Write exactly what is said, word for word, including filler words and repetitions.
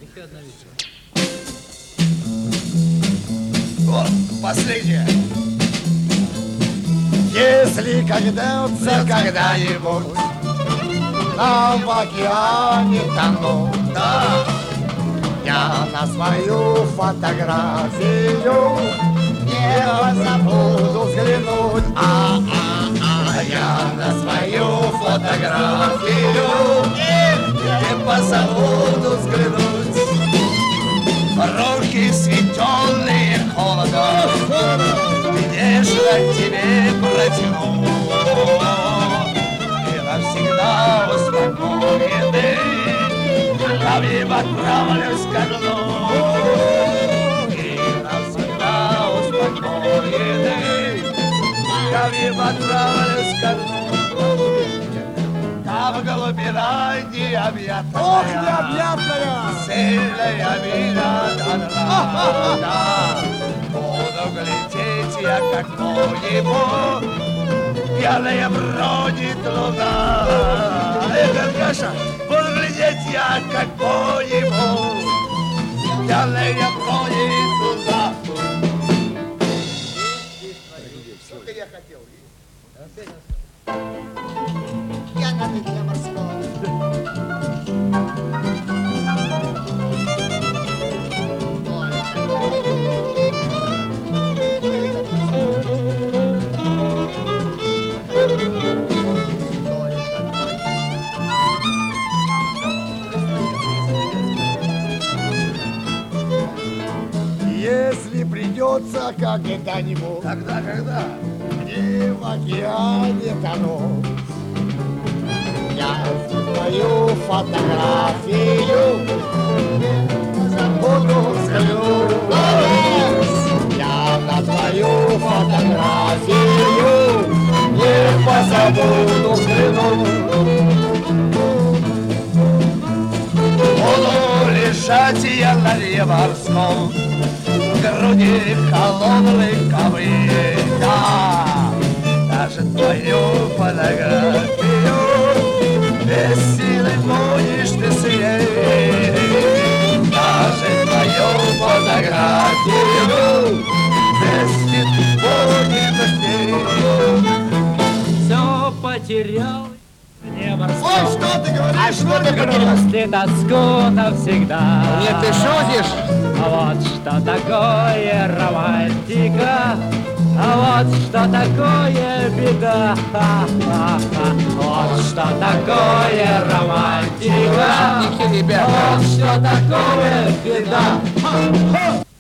Еще одна вещь. Вот, последняя. Если когда-то, когда-нибудь нам в океане тону, Да, я на свою фотографию не забуду взглянуть. А, а, а, я на свою фотографию не позабуду взглянуть. Руки светленные холодом нежно тебе протяну. И навсегда успокоенный я мимо отправлюсь ко дну. И навсегда успокоенный я мимо отправлюсь ко дну. Там глубина необъятная, ох, необъятная! сильная меня дорога. Буду глядеть я, как по небу пьяная бродит луна. Эх, Аркаша, буду глядеть я, как по небу пьяная бродит луна. Сколько я хотел. Я на дне морском. Если придется когда-нибудь Когда, когда? мне в океане тонуть, я твою фотографию забуду взглянуть. Я на твою фотографию не позабуду взглянуть. Буду лежать я на дне морском, в груди холодной ковыля. Даже твою фотографию без силы будешь ты съесть. Даже твою фотографию без силы будешь съесть. Все потерял не морском. Ой, что ты говоришь? А что ты потерял? Если тоску навсегда. Нет, ты шутишь? А вот что такое романтика, а вот что такое беда. Ха-ха-ха. Вот что такое романтика, Ребята. вот что такое беда. Ха-ха.